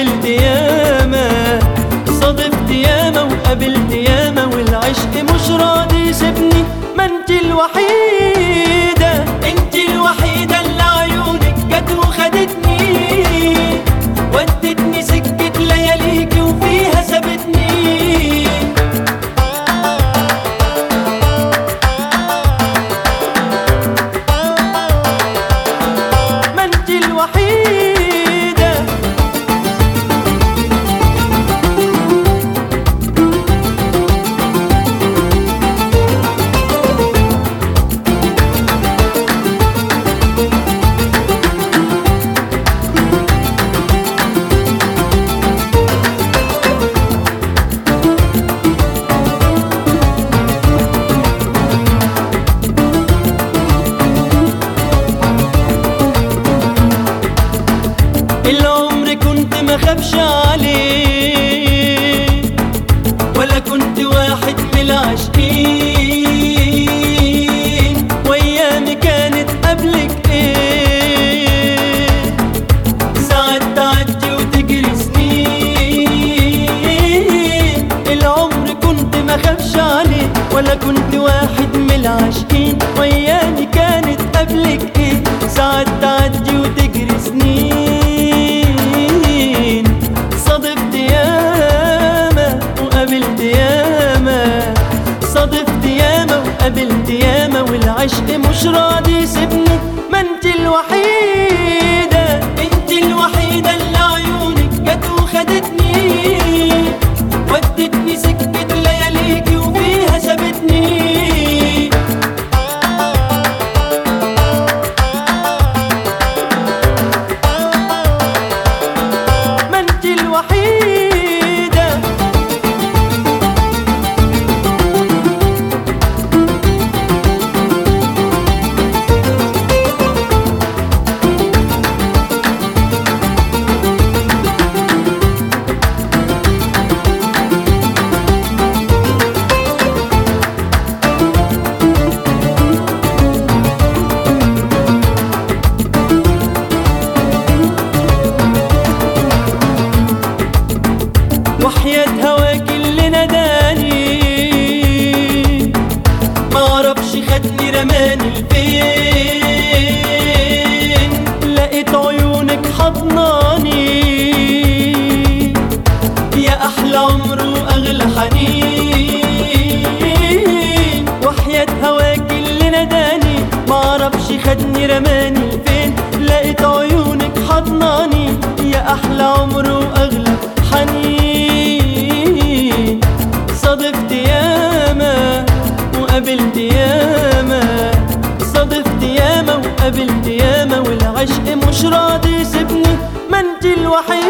وقابلت ياما، صادفت ياما وقابلت ياما، والعشق مش راضي يسيبني. ما انت الوحيدة، انت الوحيدة اللي عيونك جت وخدتني، ودتني سكة لياليكي وفيها سابتني. ما انت الوحيدة. العمر كنت ما خافش عليه، ولا كنت واحد من العاشقين، وايامي كانت قبلك ايه، ساعات تعدي وتجري سنين. العمر كنت ما خافش عليه، ولا كنت واحد من العاشقين، وايامي كانت قبلك ايه، ساعات تعدي وتجري سنين. صادفت ياما وقابلت ياما، صادفت ياما وقابلت ياما، والعشق مش راضي يسيبني. ما انت الوحيدة، انت الوحيدة اللي عيونك جت وخدتني، ودتني سكة لياليكي وفيها سابتني. ما انت الوحيدة. وحياة هواك اللي ناداني، معرفش خدني رماني لفين، لقيت عيونك حضناني، يا أحلى عمر وأغلى حنين. وحياة هواك اللي ناداني، معرفش خدني رماني لفين، لقيت عيونك حضناني، يا أحلى عمر وأغلى حنين. صادفت ياما وقابلت ياما، صادفت ياما وقابلت ياما، والعشق مش راضي يسيبني. ما انت الوحيدة.